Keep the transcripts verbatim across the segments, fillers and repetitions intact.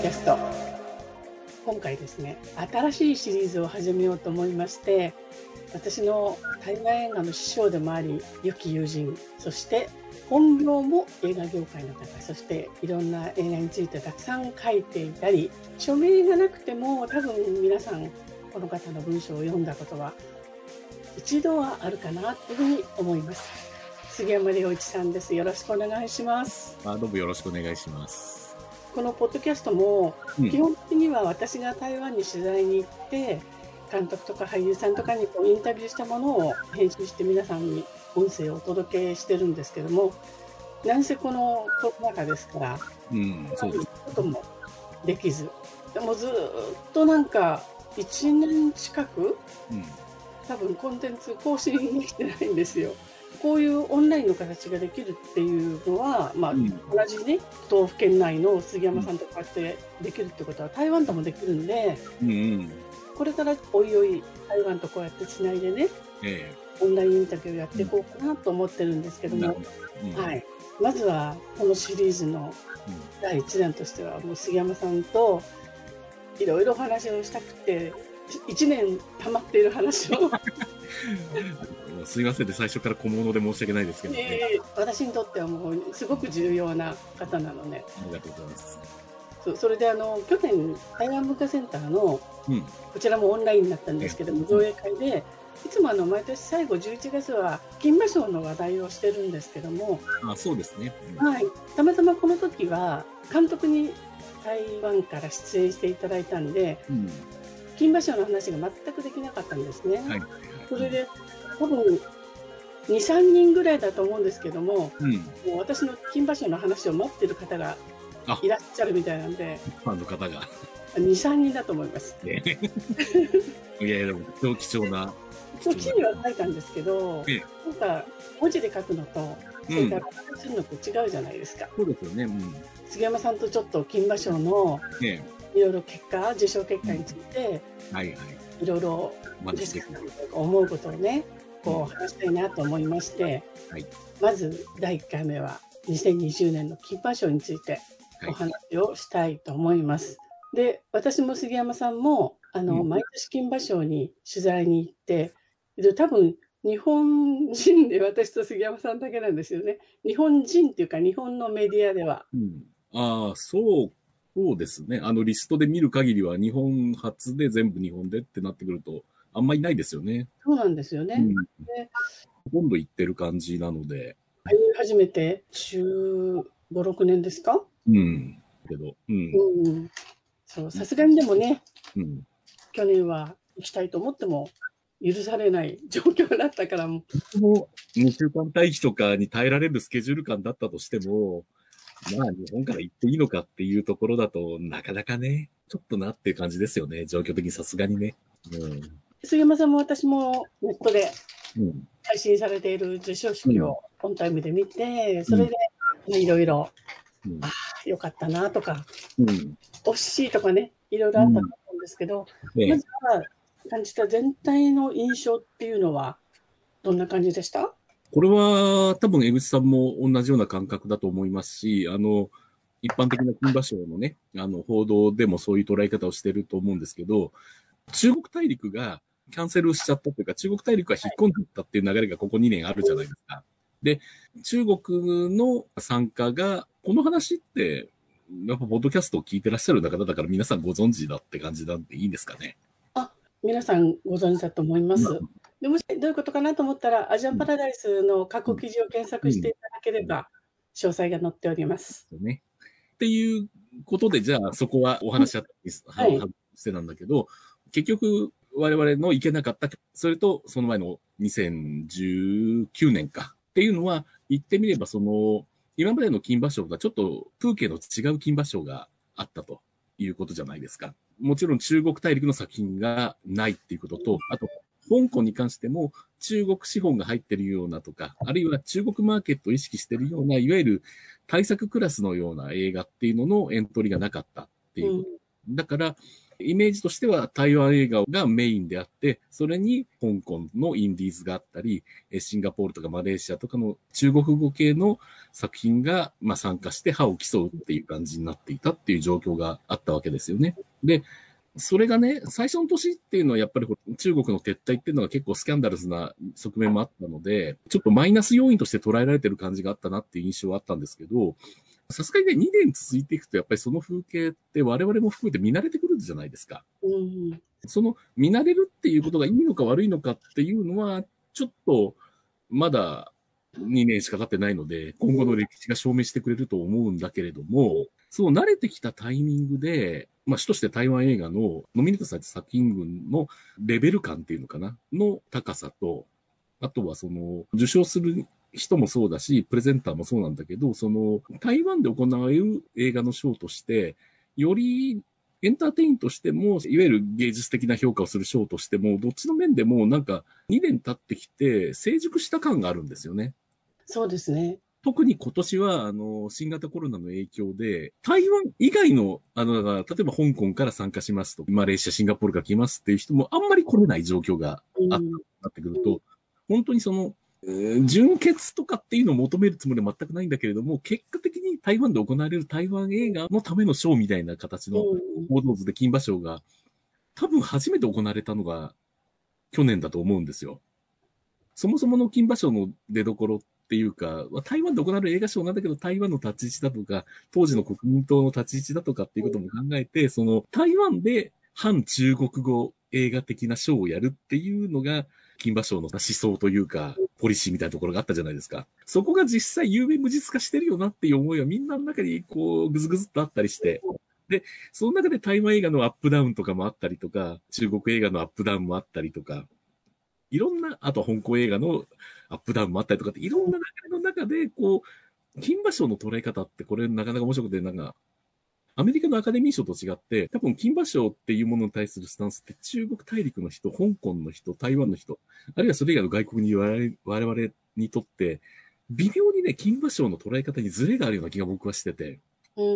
キャスト。今回ですね、新しいシリーズを始めようと思いまして、私の台湾映画の師匠でもあり、良き友人、そして本業も映画業界の方、そしていろんな映画についてたくさん書いていたり、署名がなくても多分皆さんこの方の文章を読んだことは一度はあるかなというふうに思います。杉山良一さんです。よろしくお願いします。 あ、どうもよろしくお願いします。 このポッドキャストも、うん、基本的には私が台湾に取材に行って監督とか俳優さんとかにこうインタビューしたものを編集して皆さんに音声をお届けしてるんですけども、なんせこのコロナ禍ですから、 うん、そうです。 こともできず、でもずっとなんかいちねん近く、うん、多分コンテンツ更新できてないんですよ。こういうオンラインの形ができるっていうのは、まあ、うん、同じね、都府県内の杉山さんとこうやってできるってことは台湾ともできるんで、うんうん、これからおいおい台湾とこうやってつないでね、えー、オンラインインタビューやっていこうかなと思ってるんですけども、うん、はい。まずはこのシリーズのだいいちだんとしては、もう杉山さんといろいろお話をしたくて、いちねん溜まっている話をすいませんで、最初から小物で申し訳ないですけどね、 えー、私にとってはもうすごく重要な方なので、 ありがとうございます。 そ, それであの去年台湾文化センターの、うん、こちらもオンラインになったんですけども、うん、上映会でいつもあの毎年最後じゅういちがつは金馬賞の話題をしてるんですけども、 あ、そうですね、 うん、はい、たまたまこの時は監督に台湾から出演していただいたんで、うん、金馬賞の話が全くできなかったんですね、はい、それで多分に、さんにんぐらいだと思うんですけども、うん、もう私の金馬賞の話を待ってる方がいらっしゃるみたいなんで、 ファンの方がに、さんにんだと思います。 ね、いやいや、でも超貴重な。 記事は書いたんですけど、ええ、なんか文字で書くのと、それから話するのと違うじゃないですか。 そうですよね。うん、 杉山さんとちょっと金馬賞のいろいろ結果、受賞結果について、うん、はいはい、いろいろ思うことをね、こう話したいなと思いまして、はい、まずだいいっかいめはにせんにじゅうねんの金馬賞についてお話をしたいと思います。はい、で、私も杉山さんもあの、うん、毎年金馬賞に取材に行って、多分日本人で私と杉山さんだけなんですよね。日本人っていうか日本のメディアでは。 うん、ああ、そう、そうですね。あのリストで見る限りは日本初で全部日本でってなってくるとあんまりないですよね。 そうなんですよね。うん、でほとんど行ってる感じなので。 初めてじゅうご、ろくねんですか？ うん。けど、うん。 うん、そう、さすがにでもね、うん、去年は行きたいと思っても許されない状況だったからも。 もにしゅうかん待機とかに耐えられるスケジュール感だったとしても、まあ日本から行っていいのかっていうところだとなかなかね、ちょっとなっていう感じですよね。状況的にさすがにね。うん、 杉山さんも私もネットで配信されている授賞式をオンタイムで見て、うん、それでいろいろ、ああ、よかったなとか、うん、惜しいとかね、いろいろあったと思うんですけど、うん、まずは感じた全体の印象っていうのはどんな感じでした？ これは多分江口さんも同じような感覚だと思いますし、あの、一般的な金馬賞のね、あの、報道でもそういう捉え方をしてると思うんですけど、中国大陸がキャンセルしちゃったというか、中国大陸が引っ込んでいったっていう流れがここにねんあるじゃないですか。で、中国の参加が、この話って、やっぱポッドキャストを聞いてらっしゃる方だから皆さんご存知だって感じなんでいいんですかね。 あ、皆さんご存知だと思います。うん、でもしどういうことかなと思ったら、アジアンパラダイスの過去記事を検索していただければ、詳細が載っております。 うんね、っていうことで、じゃあそこはお話し合ったりしてなんだけど、はい、結局我々の行けなかった、それとその前のにせんじゅうきゅうねんかっていうのは、言ってみればその、今までの金馬賞がちょっと風景の違う金馬賞があったということじゃないですか。もちろん中国大陸の作品がないっていうことと、あと、香港に関しても中国資本が入ってるようなとか、あるいは中国マーケットを意識してるような、いわゆる対策クラスのような映画っていうののエントリーがなかったっていう。うん、だから、 イメージとしては台湾映画がメインであって、それに香港のインディーズがあったり、シンガポールとかマレーシアとかの中国語系の作品がまあ参加して歯を競うっていう感じになっていたっていう状況があったわけですよね。で、それがね、最初の年っていうのはやっぱり中国の撤退っていうのが結構スキャンダルスな側面もあったので、ちょっとマイナス要因として捉えられてる感じがあったなっていう印象はあったんですけど、さすがにね、にねん続いていくと、やっぱりその風景って我々も含めて見慣れてくるじゃないですか。 うん、 その見慣れるっていうことがいいのか悪いのかっていうのは、ちょっとまだにねんしか経ってないので、今後の歴史が証明してくれると思うんだけれども、そう慣れてきたタイミングで、まあ主として台湾映画のノミネートされた作品群のレベル感っていうのかなの高さと、あとはその受賞する人もそうだし、プレゼンターもそうなんだけど、その台湾で行われる映画の賞として、よりエンターテインとしても、いわゆる芸術的な評価をする賞としても、どっちの面でもなんかにねん経ってきて成熟した感があるんですよね。 そうですね。 特に今年は、あの、新型コロナの影響で、台湾以外の、あの、例えば香港から参加しますと、マレーシア、シンガポールから来ますっていう人もあんまり来れない状況があった、なってくると、うん、本当にその、純潔とかっていうのを求めるつもりは全くないんだけれども、結果的に台湾で行われる台湾映画のためのショーみたいな形の報道図で金馬賞が、多分初めて行われたのが去年だと思うんですよ。そもそもの金馬賞の出所っていうか、台湾で行われる映画賞なんだけど、台湾の立ち位置だとか、当時の国民党の立ち位置だとかっていうことも考えて、その台湾で反中国語映画的な賞をやるっていうのが、金馬賞の思想というか、ポリシーみたいなところがあったじゃないですか。そこが実際有名無実化してるよなっていう思いはみんなの中にこう、ぐずぐずっとあったりして、で、その中で台湾映画のアップダウンとかもあったりとか、中国映画のアップダウンもあったりとか、いろんな、あと香港映画のアップダウンもあったりとかって、いろんな流れの中で、こう、金馬賞の捉え方ってこれなかなか面白くて、なんか、アメリカのアカデミー賞と違って、多分金馬賞っていうものに対するスタンスって中国大陸の人、香港の人、台湾の人、あるいはそれ以外の外国に我々にとって、微妙にね、金馬賞の捉え方にズレがあるような気が僕はしてて、 うん、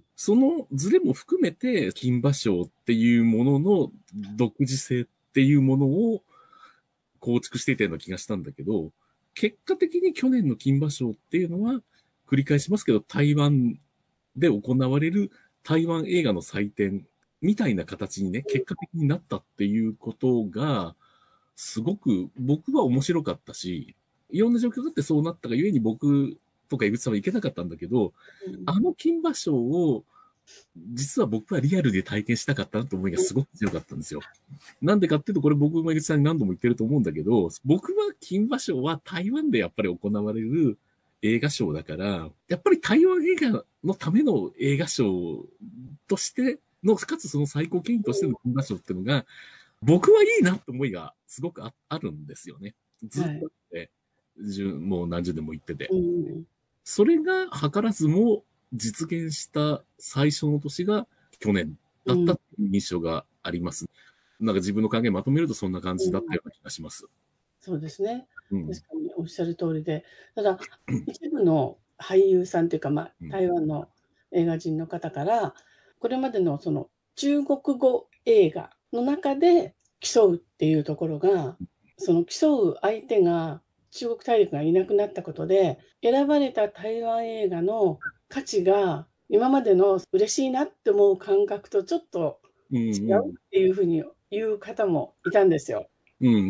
そのズレも含めて、金馬賞っていうものの独自性っていうものを構築していたような気がしたんだけど、結果的に去年の金馬賞っていうのは、繰り返しますけど、台湾で行われる台湾映画の祭典みたいな形にね、結果的になったっていうことが、すごく僕は面白かったし、いろんな状況があってそうなったがゆえに僕とか井口さんは行けなかったんだけど、うん、あの金馬賞を実は僕はリアルで体験したかったなと思いがすごく強かったんですよ。なんでかっていうと、これ僕も井口さんに何度も言ってると思うんだけど、僕は金馬賞は台湾でやっぱり行われる映画賞だから、やっぱり台湾映画のための映画賞としての、かつその最高権威としての金馬賞っていうのが、僕はいいなって思いがすごく あ, あるんですよね。ずっとあって、はい、もう何十年も言ってて。うん、それが図らずも実現した最初の年が去年だったっていう印象があります。うん、なんか自分の考えまとめるとそんな感じだったような気がします。うん、 そうですね。確かにおっしゃる通りで、ただ、一部の俳優さんというか、まあ、台湾の映画人の方から、これまでのその中国語映画の中で競うっていうところが、その競う相手が中国大陸がいなくなったことで、選ばれた台湾映画の価値が今までの嬉しいなって思う感覚とちょっと違うっていうふうに言う方もいたんですよ。 うんうんうん、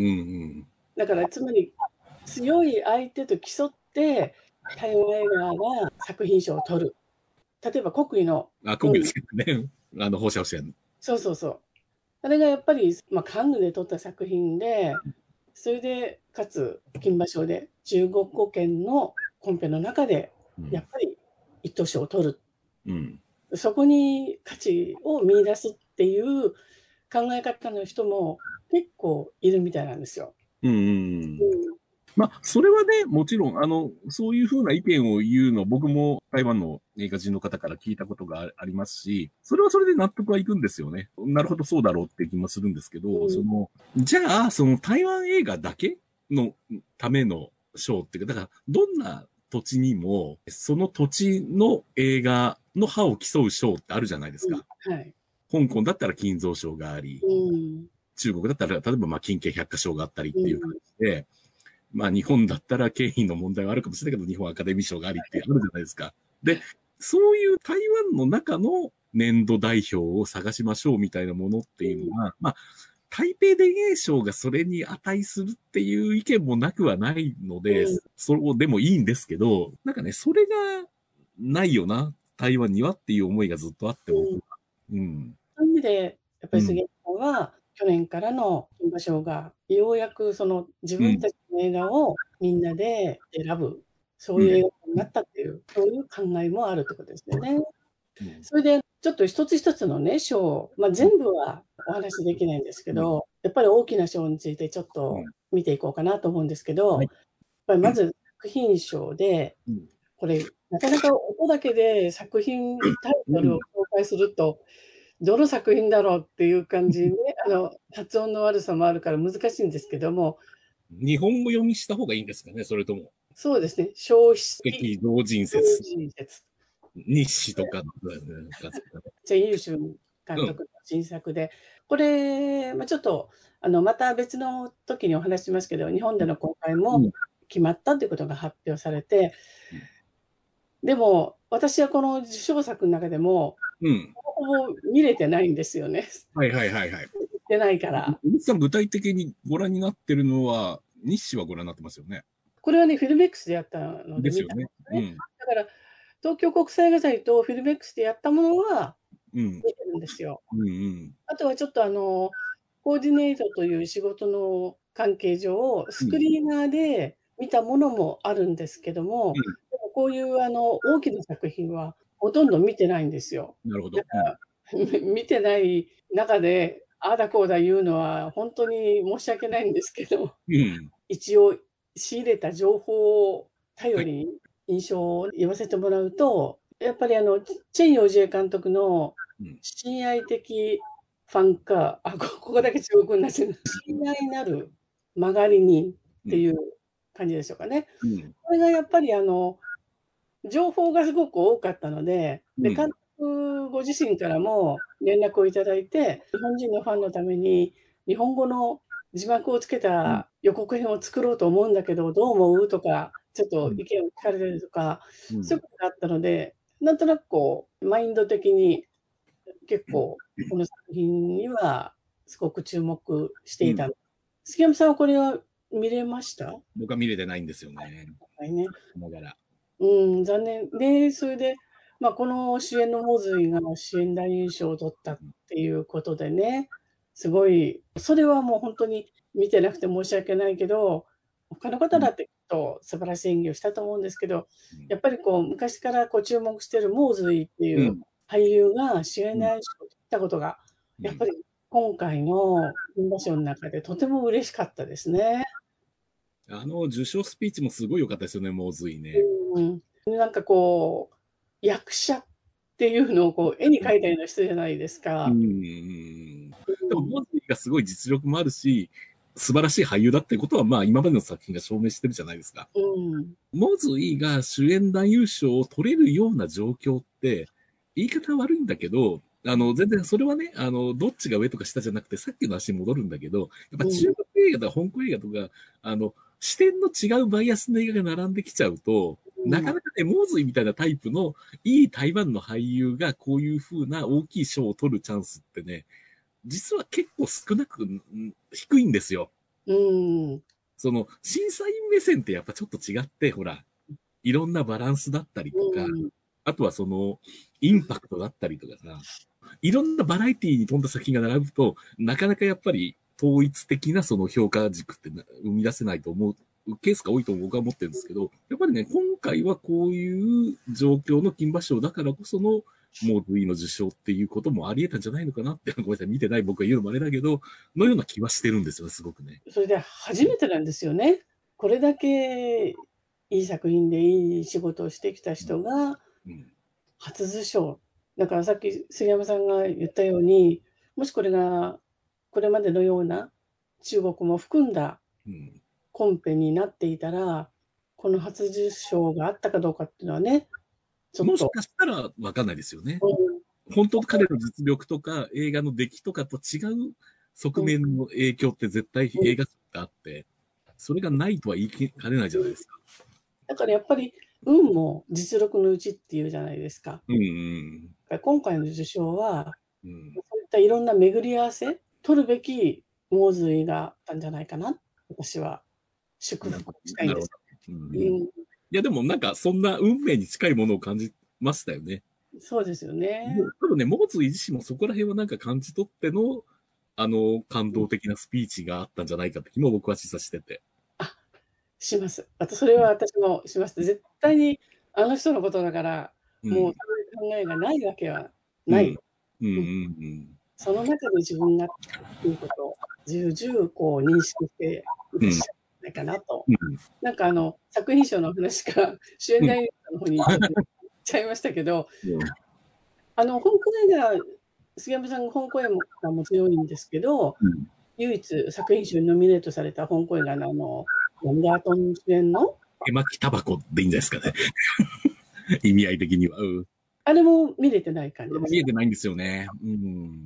だからつまり強い相手と競って台湾映画が作品賞を取る。例えば国威の。 あ、国威ですね。うん、あの放射線。 そうそうそう。あれがやっぱり、まあ、カンヌで撮った作品で、それでかつ金馬賞でじゅうごこけんのコンペの中でやっぱり一等賞を取る。うん、そこに価値を見出すっていう考え方の人も結構いるみたいなんですよ。 うんうんうんまあ、それはね、もちろん、あの、そういうふうな意見を言うのは僕も台湾の映画人の方から聞いたことがありますし、それはそれで納得はいくんですよね。なるほど、そうだろうって気もするんですけど、うん、その、じゃあ、その台湾映画だけのための賞っていうか、だから、どんな土地にも、その土地の映画の歯を競う賞ってあるじゃないですか。 うん、はい。 香港だったら金蔵賞があり、 うん、 中国だったら、例えばまあ金券百科賞があったりっていう感うん、 じで、まあ日本だったら権威の問題はあるかもしれないけど、日本アカデミー賞がありってあるじゃないですか。で、そういう台湾の中の年度代表を探しましょうみたいなものっていうのは、まあ、台北電影賞がそれに値するっていう意見もなくはないので、 うん、 それでもいいんですけど、なんかね、それがないよな、台湾にはっていう思いがずっとあって、僕は。うん。 そういう意味で、やっぱうん。 り杉山さんは、去年からの金馬賞が、ようやくその自うん。 分たちの映画をみんなで選ぶ、そうん。 ういう映画になったっていう、そういう考えもあるってことですよね。 うん。 それで、ちょっと一つ一つのね、賞、まあ、全部はお話しできないんですけうん。 ど、やっぱり大きな賞についてちょっとうん。 見ていこうかなと思うんですけど、やっはい。 ぱりまず作品賞で、 うん。 これ、なかなか音だけで作品タイトルをうん。 紹介すると、どの作品だろうっていう感じで、あの、発音の悪さもあるから難しいんですけども、 日本語読みした方がいいんですかね、それとも。 そうですね、消費式敵同人同説。 人説。 日誌とかの、 チェン・ユーシュンうん。 監督の新作で、これ、まあ、ちょっと、あの、また別の時にお話ししますけど、日本での公開もうん。 決まったということが発表されて、でも、私はこの受賞作の中でも、 うん。 ほぼほぼ見れてないんですよね。 はいはいはいはい。 見てないから。 小さん具体的にご覧になってるのは、日誌はご覧になってますよね。 これはね、フィルメックスでやったので見たんでですよね。 すね。 うん。 だから、東京国際映画祭とフィルメックスでやったものはうん。 見てるんですよ。 うんうん。 あとはちょっとあの、コーディネートという仕事の関係上、スクうん。 リーナーで見たものもあるんですけども、 うん。 でもこういうあの、大きな作品はほとんど見てないんですよ。 なるほど。 だから、見てない中で、ああだこうだ言うのは本当に申し訳ないんですけど、 うん。うん。 一応仕入れた情報を頼はい。 りに印象を言わせてもらうと、やっぱりあの、チェン・ヨージェ監督のうん。 親愛的ファンカー、あ、こここだけ中国になっちゃう。親愛なる曲がり人っうん。 ていう感じでしょうかね。 うん。 これがやっぱりあの、情報がすごく多かったので、で、監うん。 督ご自身からも連絡をいただいて、日本人のファンのために日本語の字幕をつけうん。 た予告編を作ろうと思うんだけど、どう思う？とか、ちょっとうん。 意見を聞かれたりとか、 うん。 そういうことがあったので、なんとなくこう、マインド的に結構この作品にはすごく注目していた。 うん。 杉山さんはこれは見れました？ 僕は見れてないんですよね。 はいね。 だから。 うん、残念。で、それで、まあ、この主演のモズイが主演男優賞を取ったっていうことでね、すごい、それはもう本当に見てなくて申し訳ないけど、他のうん。 方だってきっと素晴らしい演技をしたと思うんですけど、 うん。 やっぱりこう昔からこう注目してるモズイっていううん。 俳優が主演うん。 男優賞を取ったことが、 うん。 やっぱり今回の金馬賞の中でとても嬉しかったですね。 あの、受賞スピーチもすごい良かったですよね、モーズイね。 うん。なんかこう、役者っていうのをこう絵に描いたような人じゃないですうん。 か。 うん。でも、 うん。 モーズイがすごい実力もあるし、素晴らしい俳優だってことは、まあ、今までの作品が証明してるじゃないですか。 うん。 モズイが主演男優賞を取れるような状況って、言い方は悪いんだけど、あの、全然それはね、あの、どっちが上とか下じゃなくて、さっきの話に戻るんだけど、やっぱうん。 中国映画とか香港映画とか、あの、視点の違うバイアスの映画が並んできちゃうと、 うん。 なかなかね、モーズイみたいなタイプのいい台湾の俳優がこういう風な大きい賞を取るチャンスってね、実は結構少なく、低いんですよ。 うん。 その、審査員目線ってやっぱちょっと違って、ほら、いろんなバランスだったりとか、 うん。 あとはその、インパクトだったりとかさ、いろんなバラエティに富んだ作品が並ぶと、なかなかやっぱり統一的なその評価軸って生み出せないと思う、ケースが多いと僕は思ってるんですけど、やっぱりね、今回はこういう状況の金馬賞だからこその、モーズイの受賞っていうこともあり得たんじゃないのかなって、ごめんなさい、見てない僕が言うのもあれだけど、のような気はしてるんですよね、すごくね。 それで初めてなんですよね。これだけいい作品でいい仕事をしてきたうん。 人がうん。 初受賞。だからさっき杉山さんが言ったように、もしこれがこれまでのような中国も含んだうん。 コンペになっていたら、この初受賞があったかどうかっていうのはね、ちょっと、 もしかしたらわかんないですよね。 うん、 本当彼の実力とか映画の出来とかと違う側面の影響って絶対映画ってあって、それがないとは言いかねないじゃないですか。 だからやっぱり運も実力のうちっていうじゃないですか。 うんうん今回の受賞は、 うん、 そういったいろんな巡り合わせ、取るべき猛髄があったんじゃないかな、私は祝福したいんです。 うんうん、 うん、 いやでもなんかそんな運命に近いものを感じましたよね。 そうですよね。 多分ね、モーツイ自身もそこら辺はなんか感じ取っての、あの、感動的なスピーチがあったんじゃないかって気も僕は示唆してて。 あ、します。あとそれは私もします。絶対にあの人のことだから、 うん、 もうそういう考えがないわけはない。 うん、うん、うん。 その中で自分がっていうことを重々こう認識していらっしゃるんじゃないかなと。 うん、 なんかあの、作品賞の話から主演男優賞の方にちょっと行っちゃいましたけど、 うんあの、香港映画、杉山さんが香港映画も強いんですけど、 うん、 唯一作品賞にノミネートされた香港映画のあの、ワンダートン主演の手巻きタバコでいいんじゃないですかね。意味合い的には。うん。 あれも見れてない感これもじですか？ 見えてないんですよね。うん。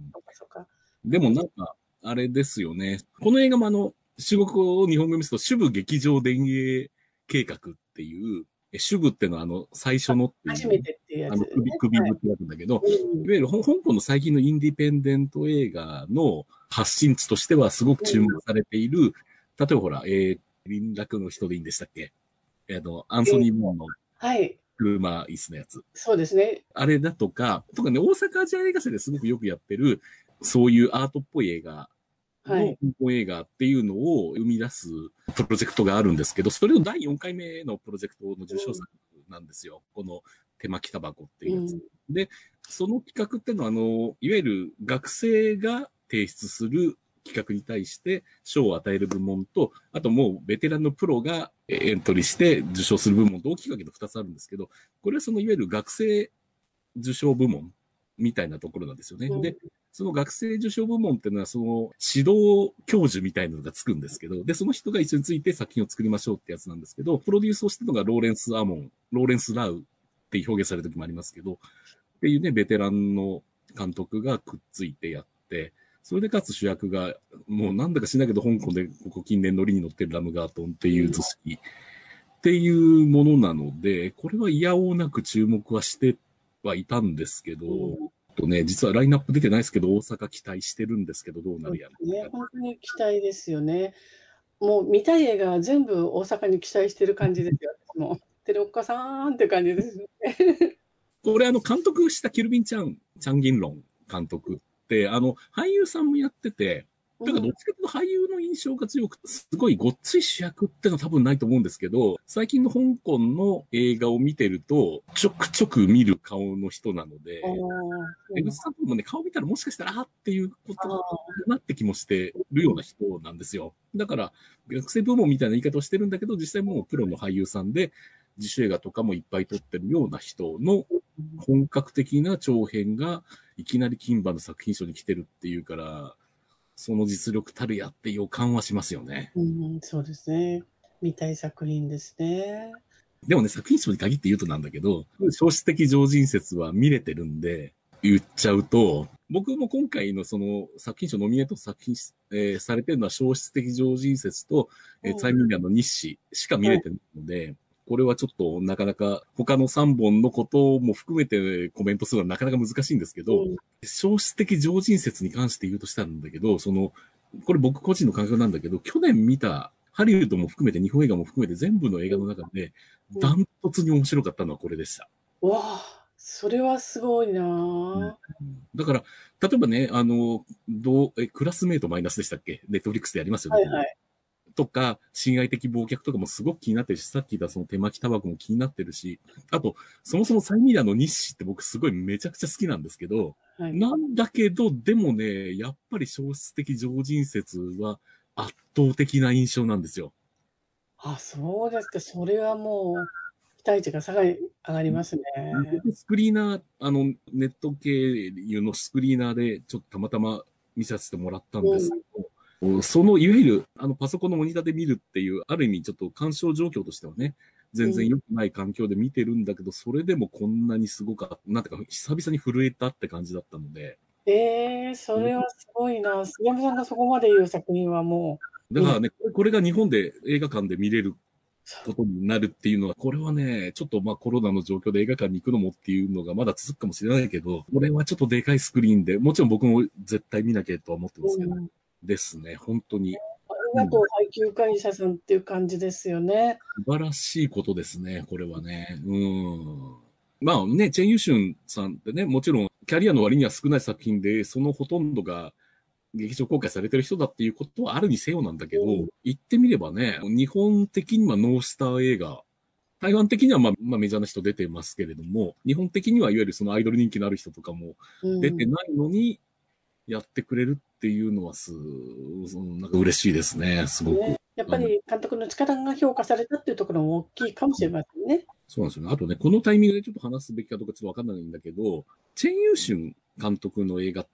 そうかそうか。 でもなんか、あれですよね。この映画もあの、中国語を日本語にすると、主部劇場電影計画っていう、え主部っていうのはあの、最初のっていう、 初めてっていうやあの、 つですね。 首、首はい。 部ってやつなんだけど、 うん。 いわゆる香港の最近のインディペンデント映画の発信地としてはすごく注目されている、例えばほら、えー、林楽の人でいいんでしたっけ？えっと、アンソニー・モアのはい。 車椅子のやつ。 そうですね。 あれだとか、とかね、大阪アジア映画祭ですごくよくやってる、そういうアートっぽい映画のはい。 香港映画っていうのを生み出すプロジェクトがあるんですけど、それのだいよんかいめのプロジェクトの受賞作なんですよ。この手巻きタバコっていうやつ。 うん。 で、その企画っていうのは、あの、いわゆる学生が提出する企画に対して賞を与える部門と、あともうベテランのプロがエントリーして受賞する部門と大きく分けてふたつあるんですけど、これはそのいわゆる学生受賞部門みたいなところなんですよね。 うん。 で、その学生受賞部門っていうのは、その指導教授みたいなのがつくんですけど、で、その人が一緒について作品を作りましょうってやつなんですけど、プロデュースをしてるのがローレンス・アモン、ローレンス・ラウって表現される時もありますけど、っていうね、ベテランの監督がくっついてやって、それでかつ主役が、もうなんだかしないけど、香港でここ近年乗りに乗ってるラムガートンっていう図式っていうものなので、これは嫌おうなく注目はしてはいたんですけど、 うんとね、実はラインナップ出てないですけど、大阪期待してるんですけど、どうなそうるやら。 ですね、本当に期待ですよね。もう見たい映画は全部大阪に期待してる感じですよ、私も。テレおっかさんって感じですね。 これあの、監督したキルビン・チャン、チャンギンロン監督って、あの、俳優さんもやってて、だからどっちかというと俳優の印象が強くて、すごいごっつい主役ってのは多分ないと思うんですけど、最近の香港の映画を見てると、ちょくちょく見る顔の人なので、江口さんもね、顔見たらもしかしたら、あっていうことになって気もしてるような人なんですよ。だから、学生部門みたいな言い方をしてるんだけど、実際もうプロの俳優さんで、自主映画とかもいっぱい撮ってるような人の本格的な長編がいきなり金馬の作品賞に来てるっていうから、その実力たるやって予感はしますよね。 うん、そうですね。見たい作品ですね。 でもね、作品賞に限って言うとなんだけど、消失的常人説は見れてるんで、言っちゃうと、僕も今回のその作品賞ノミネート作品、えー、されてるのは消失的常人説と、えー、ツァイミンガーの日誌しか見れてないので、はい、これはちょっとなかなか他のさんぼんのことも含めてコメントするのはなかなか難しいんですけど、うん、消失的常人説に関して言うとしたんだけど、その、これ僕個人の感覚なんだけど、去年見たハリウッドも含めて日本映画も含めて全部の映画の中で、ダントツに面白かったのはこれでした。 うん、わあ、それはすごいな、うん、 だから、例えばね、あの、どう、え、クラスメイトマイナスでしたっけ？ネットフリックスでやりますよね。はいはい。とか、侵害的忘却とかもすごく気になってるし、さっき言ったその手巻きタバコも気になってるし、あと、そもそもサイミラの日誌って僕すごいめちゃくちゃ好きなんですけど、はい、なんだけど、でもね、やっぱり消失的常人説は圧倒的な印象なんですよ。 あ、そうですか。それはもう、期待値がさらに上がりますね。 スクリーナー、あの、ネット経由のスクリーナーでちょっとたまたま見させてもらったんですけど、うん、その、いわゆる、あの、パソコンのモニターで見るっていう、ある意味ちょっと干渉状況としてはね、 全然良くない環境で見てるんだけど、それでもこんなにすごか、なんていうか、久々に震えたって感じだったので。 ええ、それはすごいな。杉山さんがそこまで言う作品はもう、いい。 だからね、これが日本で映画館で見れることになるっていうのは、これはね、ちょっとまあコロナの状況で映画館に行くのもっていうのがまだ続くかもしれないけど、これはちょっとでかいスクリーンで、もちろん僕も絶対見なきゃとは思ってますけど、 うん。 ですね、本当に。 ありがとう、配給会社さんっていう感じですよね。 素晴らしいことですね、これはね。うん。まあね、チェン・ユシュンさんってね、もちろんキャリアの割には少ない作品で、そのほとんどが劇場公開されてる人だっていうことはあるにせよなんだけど、 うん、 言ってみればね、日本的にはノースター映画、台湾的にはまあ、まあ、メジャーな人出てますけれども、日本的にはいわゆるそのアイドル人気のある人とかも出てないのにやってくれるっていうのはす、なんか嬉しいですね、すごく。 ね、やっぱり監督の力が評価されたっていうところも大きいかもしれませんね。 そうなんですよね。あとね、このタイミングでちょっと話すべきかどうかちょっとわかんないんだけど、チェン・ユーシュン監督の映画って、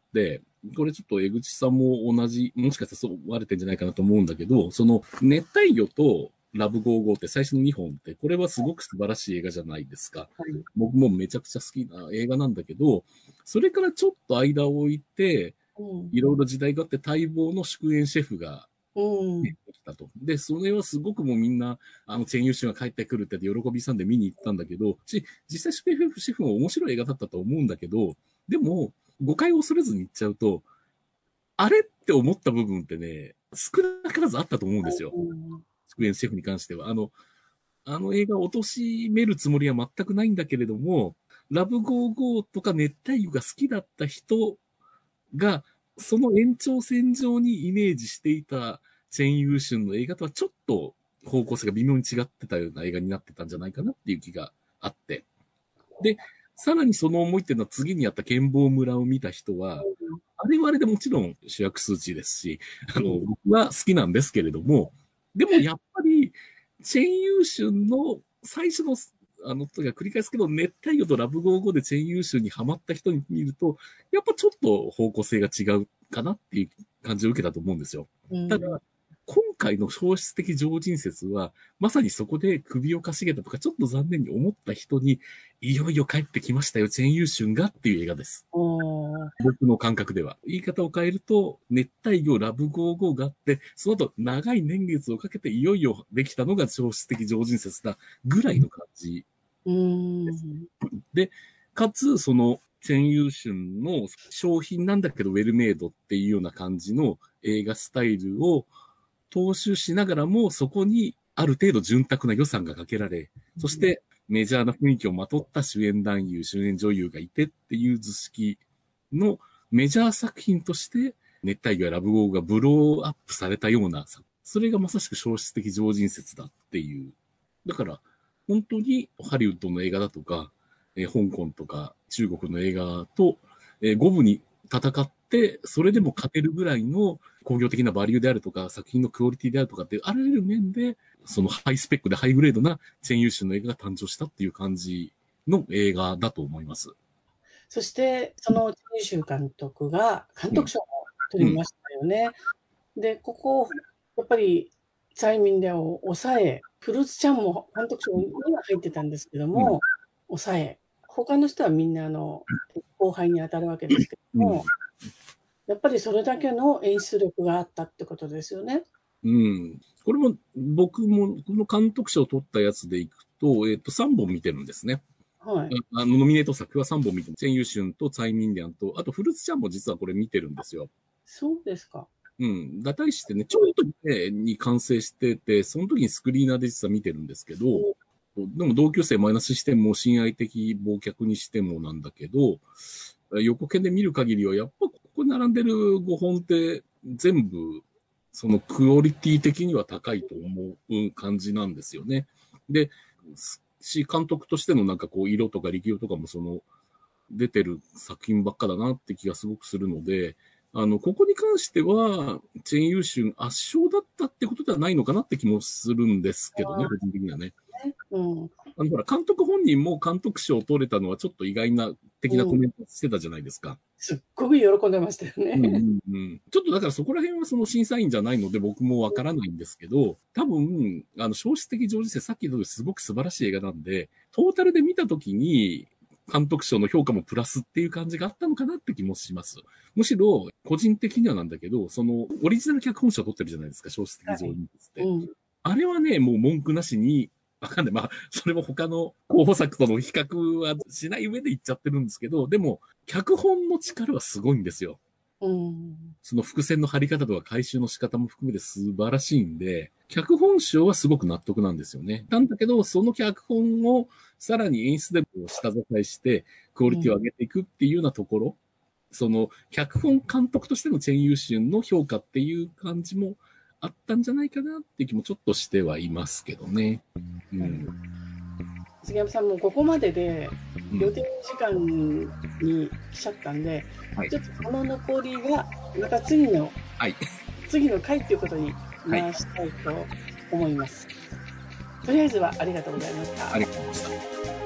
これちょっと江口さんも同じ、もしかしたらそう思われてんじゃないかなと思うんだけど、その熱帯魚とラブゴーゴーって最初のにほんって、これはすごく素晴らしい映画じゃないですか。 はい、 僕もめちゃくちゃ好きな映画なんだけど、それからちょっと間を置いて、いろいろ時代があって待望の祝宴シェフが、 うん。 来たと。で、それはすごくもうみんな、あの、チェン・ユーシュンが帰ってくるって喜びさんで見に行ったんだけど、し、実際シュペシェフも面白い映画だったと思うんだけど、でも、誤解を恐れずに言っちゃうと、あれって思った部分ってね、少なからずあったと思うんですよ。 うん、 祝宴シェフに関しては。あの、あの映画を貶めるつもりは全くないんだけれども、ラブゴーゴーとか熱帯魚が好きだった人が、その延長線上にイメージしていたチェン・ユーシュンの映画とはちょっと方向性が微妙に違ってたような映画になってたんじゃないかなっていう気があって。で、さらにその思いっていうのは次にやった剣坊村を見た人は、あれはあれでもちろん主役数値ですし、あの、僕は好きなんですけれども、でもやっぱり、チェン・ユーシュンの最初の、あの、とか繰り返すけど、熱帯魚とラブゴーゴーでチェン・ユーシュンにハマった人に見ると、やっぱちょっと方向性が違うかなっていう感じを受けたと思うんですよ。ただ、今回の消失的常人説は、まさにそこで首をかしげたとか、ちょっと残念に思った人に、いよいよ帰ってきましたよ、チェン・ユーシュンがっていう映画です。僕の感覚では。言い方を変えると、熱帯魚ラブゴーゴーがあって、その後長い年月をかけていよいよできたのが消失的常人説だぐらいの感じです。で、かつ、その、チェン・ユーシュンの商品なんだけどウェルメイドっていうような感じの映画スタイルを踏襲しながらも、そこにある程度潤沢な予算がかけられ、そしてメジャーな雰囲気をまとった主演男優、主演女優がいてっていう図式のメジャー作品として、熱帯魚やラブゴーがブローアップされたような、それがまさしく消失的常人説だっていう。だから、本当にハリウッドの映画だとか、えー、香港とか中国の映画と、えー、五分に戦って、それでも勝てるぐらいの工業的なバリューであるとか、作品のクオリティであるとかっていう、あらゆる面で、そのハイスペックでハイグレードなチェン・ユーシュンの映画が誕生したっていう感じの映画だと思います。 そして、そのチェン・ユーシュン監督が監督賞を取りましたよね。うん、で、ここ、やっぱり、ツァイミンデを抑え、フルーツちゃんも監督賞には入ってたんですけども、うん、抑え、他の人はみんなあの後輩に当たるわけですけども、うん、やっぱりそれだけの演出力があったってことですよね。 うん。これも、僕も、この監督賞を取ったやつでいくと、えっと、さんぼん見てるんですね。はい。あの、ノミネート作はさんぼん見てる。チェン・ユーシュンとツァイ・ミンリャンと、あと、フルーツちゃんも実はこれ見てるんですよ。 そうですか。 うん。だ対してね、ちょっとね、に完成してて、その時にスクリーナーで実は見てるんですけど、うん、でも同級生マイナスしても、親愛的忘却にしてもなんだけど、横剣で見る限りは、やっぱここに並んでるごほんって全部、そのクオリティ的には高いと思う感じなんですよね。で、し、監督としてのなんかこう色とか力量とかもその出てる作品ばっかだなって気がすごくするので、あの、ここに関しては、チェン・ユーシュン圧勝だったってことではないのかなって気もするんですけどね、個人的にはね。うん。あの、ほら、監督本人も監督賞を取れたのはちょっと意外な的なコメントしてたじゃないですか。うん、 すっごく喜んでましたよね。 うんうんうん。ちょっとだからそこら辺はその審査員じゃないので僕もわからないんですけど、多分、あの、消失的常時性、さっきのすごく素晴らしい映画なんで、トータルで見たときに、監督賞の評価もプラスっていう感じがあったのかなって気もします。むしろ、個人的にはなんだけど、その、オリジナル脚本賞を取ってるじゃないですか、消失的常時性って、はい、うん。あれはね、もう文句なしに、わかんない。まあ、それも他の候補作との比較はしない上で言っちゃってるんですけど、でも、脚本の力はすごいんですよ。うん、その伏線の張り方とか回収の仕方も含めて素晴らしいんで、脚本賞はすごく納得なんですよね。なんだけど、その脚本をさらに演出でも下支えして、クオリティを上げていくっていうようなところ、うん、その、脚本監督としてのチェン・ユーシュンの評価っていう感じもあったんじゃないかなっていう気もちょっとしてはいますけどね。うん。 杉山さんもここまでで予定時間に来ちゃったんで、うん、ちょっとこの残りはまた次の、はい、次の回っていうことに回したいと思います。はい、とりあえずはありがとうございました。 ありがとうございました。